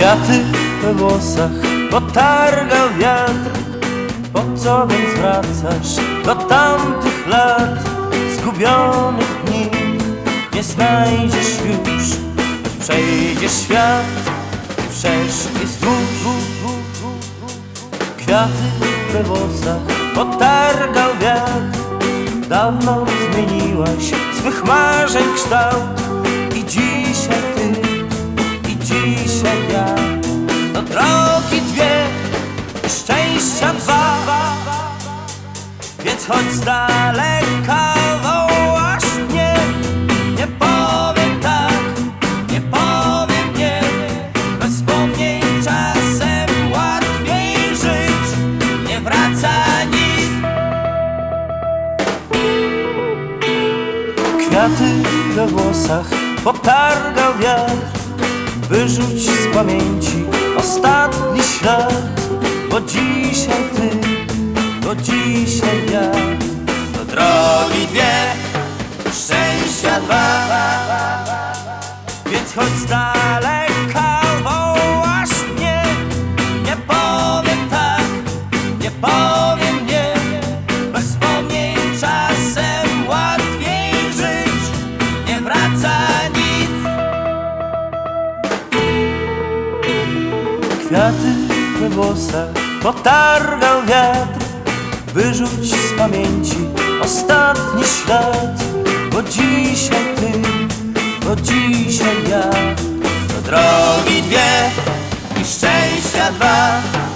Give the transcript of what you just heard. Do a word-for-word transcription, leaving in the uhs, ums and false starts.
Kwiaty we włosach potargał wiatr. Po co więc wracasz do tamtych lat? Zgubionych dni nie znajdziesz już, choć przejdzie świat i wszeszki wzdłuż. Kwiaty we włosach potargał wiatr. Dawno zmieniłaś swych marzeń kształt. I dzisiaj ty, i dzisiaj ja, to drogi dwie, szczęścia dwa. Więc choć z daleka wołasz mnie, nie powiem tak, nie powiem nie. Bez wspomnień czasem łatwiej żyć, nie wraca nic. Kwiaty we włosach potargał wiatr. Wyrzuć z pamięci ostatni ślad. Bo dzisiaj ty, bo dzisiaj ja, to drogi dwie, szczęścia dwa. Więc choć z daleka wołasz mnie, nie powiem tak, nie powiem nie. Bez wspomnień czasem łatwiej żyć, nie wraca nic. Kwiaty we włosach potargał wiatr. Wyrzuć z pamięci ostatni ślad. Bo dzisiaj ty, bo dzisiaj ja, to drogi dwie i szczęścia dwa.